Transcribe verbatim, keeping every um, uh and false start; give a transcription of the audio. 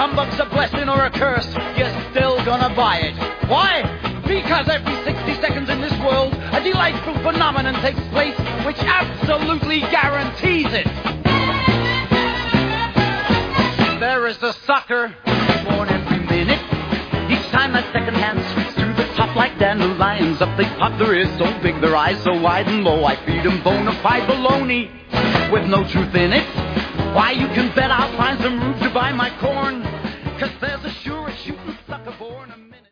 humbug's a blessing or a curse, you're still gonna buy it. Why? Because every sixty seconds in this world, a delightful phenomenon takes place which absolutely guarantees it. There is a sucker born every minute. Each time that second hand sweeps through the top like dandelions, up they pop, their ears so big, their eyes so wide and low. I feed them bona fide baloney with no truth in it. Why, you can bet I'll find some room to buy my corn, 'cause there's a sure shooting sucker born.